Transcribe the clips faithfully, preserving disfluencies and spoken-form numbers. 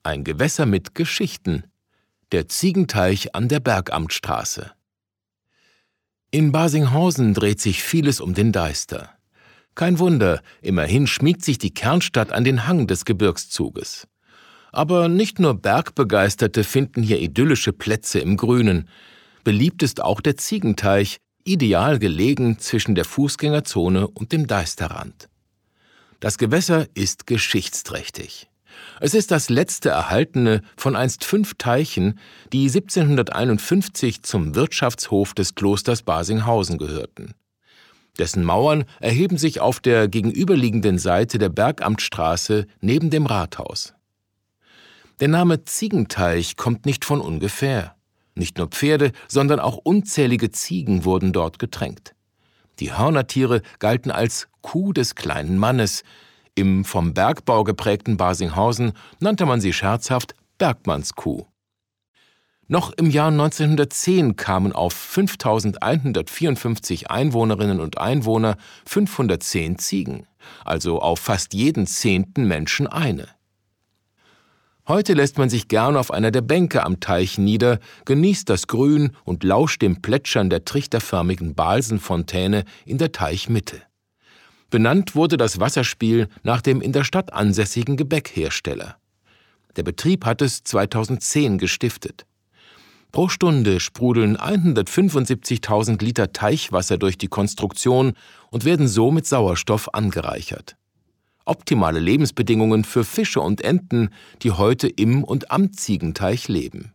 Ein Gewässer mit Geschichten. Der Ziegenteich an der Bergamtstraße. In Barsinghausen dreht sich vieles um den Deister. Kein Wunder, immerhin schmiegt sich die Kernstadt an den Hang des Gebirgszuges. Aber nicht nur Bergbegeisterte finden hier idyllische Plätze im Grünen. Beliebt ist auch der Ziegenteich, ideal gelegen zwischen der Fußgängerzone und dem Deisterrand. Das Gewässer ist geschichtsträchtig. Es ist das letzte erhaltene von einst fünf Teichen, die siebzehnhunderteinundfünfzig zum Wirtschaftshof des Klosters Barsinghausen gehörten. Dessen Mauern erheben sich auf der gegenüberliegenden Seite der Bergamtstraße neben dem Rathaus. Der Name Ziegenteich kommt nicht von ungefähr. Nicht nur Pferde, sondern auch unzählige Ziegen wurden dort getränkt. Die Hörnertiere galten als Kuh des kleinen Mannes. Im vom Bergbau geprägten Barsinghausen nannte man sie scherzhaft Bergmannskuh. Noch im Jahr neunzehnhundertzehn kamen auf fünftausendeinhundertvierundfünfzig Einwohnerinnen und Einwohner fünfhundertzehn Ziegen, also auf fast jeden zehnten Menschen eine. Heute lässt man sich gern auf einer der Bänke am Teich nieder, genießt das Grün und lauscht dem Plätschern der trichterförmigen Balsenfontäne in der Teichmitte. Benannt wurde das Wasserspiel nach dem in der Stadt ansässigen Gebäckhersteller. Der Betrieb hat es zweitausendzehn gestiftet. Pro Stunde sprudeln hundertfünfundsiebzigtausend Liter Teichwasser durch die Konstruktion und werden so mit Sauerstoff angereichert. Optimale Lebensbedingungen für Fische und Enten, die heute im und am Ziegenteich leben.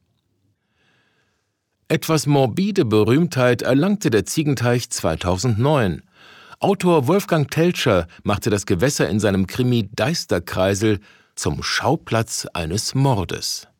Etwas morbide Berühmtheit erlangte der Ziegenteich zweitausendneun. Autor Wolfgang Telscher machte das Gewässer in seinem Krimi Deisterkreisel zum Schauplatz eines Mordes.